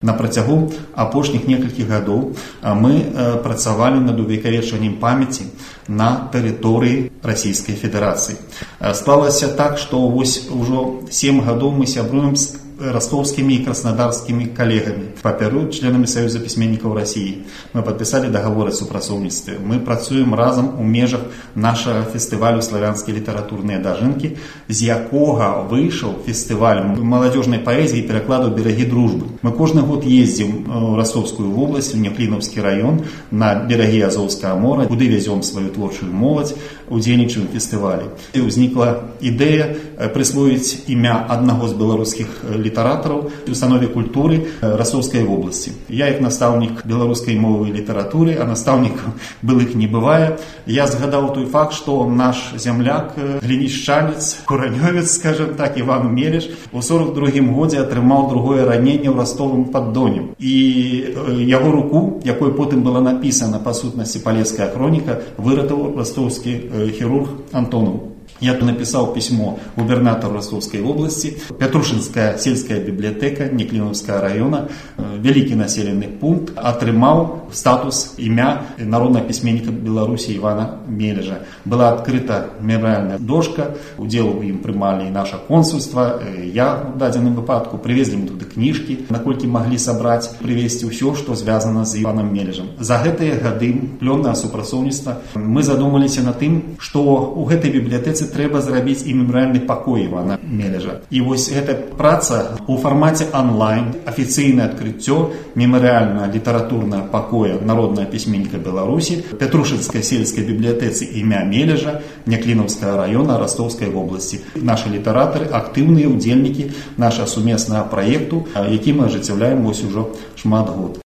На працягу апошніх некалькіх гадоў мы працавалі над увекавечваннем памяці на тэрыторыі Расійскай Федэрацыі. Склалася так, што вось ужо 7 гадоў мы сябруем з ростовскими и краснодарскими коллегами, па-перу, членами Союза письменников России. Мы подписали договор о супрацоўніцтве. Мы працуем разом у межах нашего фестивалю «Славянские литературные дажинки», з якога вышел фестиваль молодежной поэзии и перекладу «Береги дружбы». Мы каждый год ездим в Ростовскую область, в Неклиновский район, на береги Азовского моря, куда везем свою творчую молодь, удзельничаем в фестивале. И возникла идея присвоить имя одного из белорусских литераторов в установе культуры Ростовской области. Я их наставник белорусской мовы и литературы, а наставником былых не бывает. Я згадал той факт, что наш земляк, глинищанец, куранёвец, скажем так, Иван Мелеш, у 42-м году атрымал другое ранение в Ростовом под Донем. И его руку, якой потом была написана по сутности Полесская хроника, выратовал ростовский хирург Антонов. Я написал письмо губернатору Ростовской области, Петрушинская сельская библиотека Неклиновского района, великий населенный пункт, атрымал статус имя народного письменника Беларуси Ивана Мележа. Была открыта мемориальная дошка, удел им примали и наше консульство, я в дадзеным выпадку, привезли мы туда книжки, наколькі могли собрать, привезти все, что связано с Иваном Мележем. За гэтые годы плённае супрацоўніцтва мы задумаліся над тым, што у гэтай бібліятэцы трэба зрабіць і мемарыяльны пакой Івана Мележа. І вось гэта праца у фармаце онлайн, афіцыйнае адкрыццё мемарыяльна-літаратурнага пакоя народнага пісьменніка Беларусі, Петрушинской сельской библиотецы імя Мележа, Неклиновского района Ростовской области. Наши литераторы, активные удельники нашего сумесного проекту, які мы ажыццяўляем вось ужо шмат год.